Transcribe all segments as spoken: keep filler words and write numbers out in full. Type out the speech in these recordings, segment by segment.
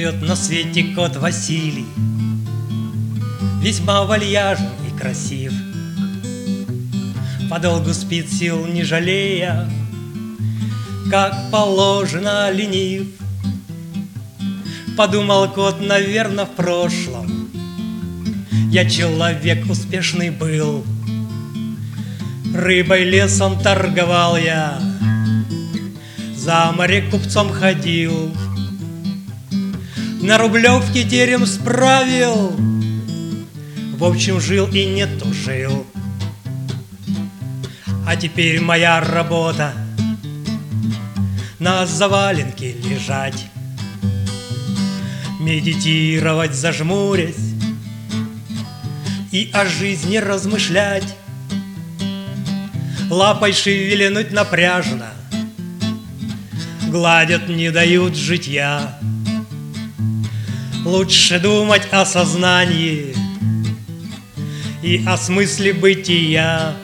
Живет на свете кот Василий, весьма вальяжен и красив. Подолгу спит, сил не жалея, как положено ленив. Подумал кот, наверно, в прошлом я человек успешный был. Рыбой, лесом торговал я, за море купцом ходил, на Рублевке терем справил, в общем, жил и не тужил. А теперь моя работа на заваленке лежать, медитировать, зажмурясь, и о жизни размышлять, лапой шевельнуть напряжно, гладят, не дают житья. Лучше думать о сознании и о смысле бытия.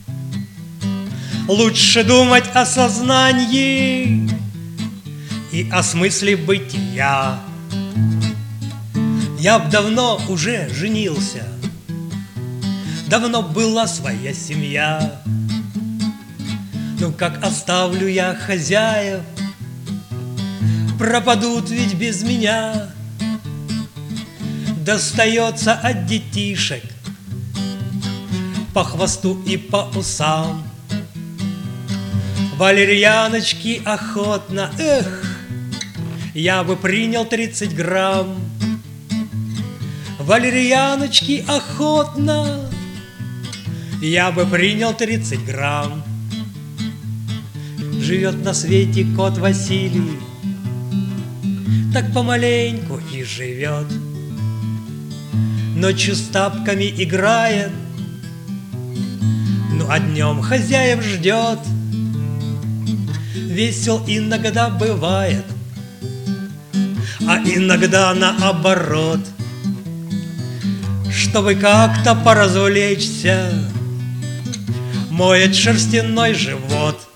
Лучше думать о сознании и о смысле бытия. Я б давно уже женился, давно была своя семья. Ну как оставлю я хозяев, пропадут ведь без меня. Достается от детишек по хвосту и по усам. Валерьяночки охотно, эх, я бы принял тридцать грамм. Валерьяночки охотно, я бы принял тридцать грамм. Живет на свете кот Василий, так помаленьку и живет. Ночью с тапками играет, ну а днем хозяев ждет. Весел иногда бывает, а иногда наоборот. Чтобы как-то поразвлечься, моет шерстяной живот.